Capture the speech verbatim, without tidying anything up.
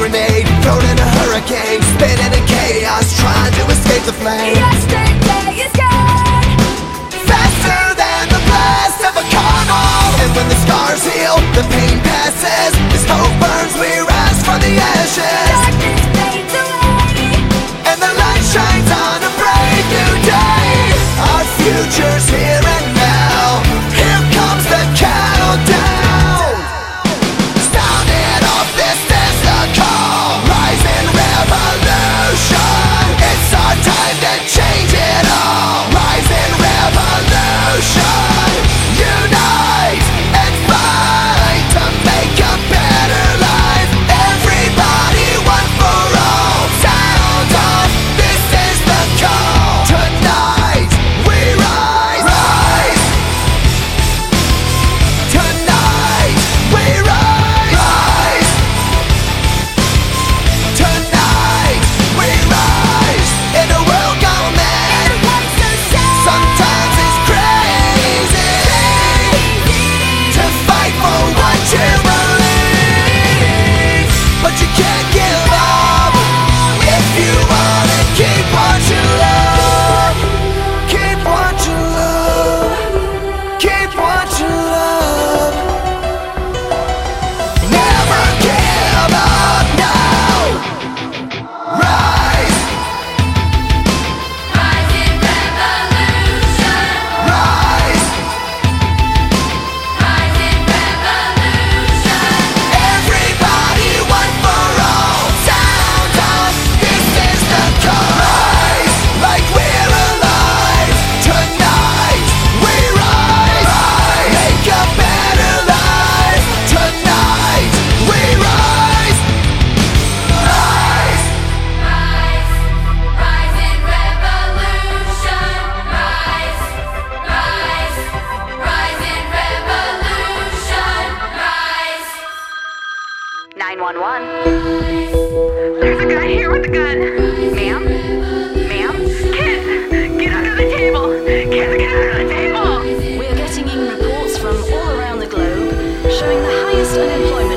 grenade, thrown in a hurricane, spinning in chaos, trying to escape the flame. Yesterday is gone, Faster than the blast of a carnal. And when the scars heal, the pain passes. As hope burns, we rise from the ashes. darkness fades away. And the light shines on a bright new day. Our future's here and now. Here comes the countdown. Sounding off, this is the call. Rising revolution. It's our time to change it all. Rising revolution. Unite and fight to make a better life. Everybody, one for all. Sound off, this is the call. Tonight we rise, rise. Tonight we rise, rise. Tonight we rise. In a world gone mad, What's so sad? sometimes it's crazy to fight for what you believe, but you can't give up if you wanna keep what you love. Keep what you love. Keep what you love. Never give up now. Rise, Rising revolution, rise. rising revolution. Everybody, one for all. Sound off, this is the call. Rise, like we're alive. Tonight we rise, rise. Make a better life. Tonight we rise, rise. Rise, rising revolution. Rise, rise, rising revolution. Rise. nine one one. There's a guy here with a gun. Ma'am? Ma'am? Kid! Get under the table! Kid, get under the table! We are getting in reports from all around the globe showing the highest unemployment